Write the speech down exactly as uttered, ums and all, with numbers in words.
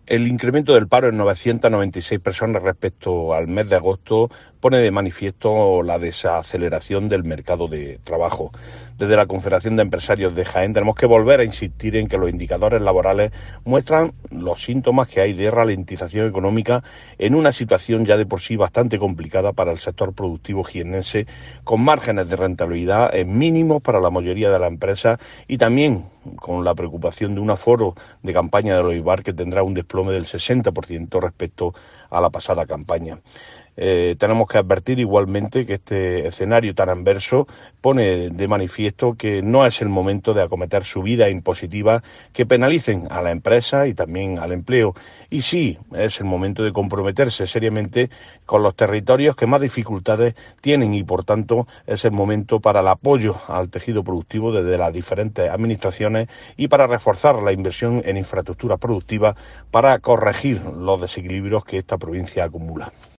El incremento del paro en novecientas noventa y seis personas respecto al mes de agosto pone de manifiesto la desaceleración del mercado de trabajo. Desde la Confederación de Empresarios de Jaén tenemos que volver a insistir en que los indicadores laborales muestran los síntomas que hay de ralentización económica en una situación ya de por sí bastante complicada para el sector productivo jiennense, con márgenes de rentabilidad mínimos para la mayoría de las empresas y también con la preocupación de un aforo de campaña de los IBAR que tendrá un desplome del sesenta por ciento respecto a la pasada campaña. Eh, tenemos que advertir igualmente que este escenario tan adverso pone de manifiesto que no es el momento de acometer subidas impositivas que penalicen a la empresa y también al empleo. Y sí, es el momento de comprometerse seriamente con los territorios que más dificultades tienen y, por tanto, es el momento para el apoyo al tejido productivo desde las diferentes administraciones y para reforzar la inversión en infraestructuras productivas para corregir los desequilibrios que esta provincia acumula.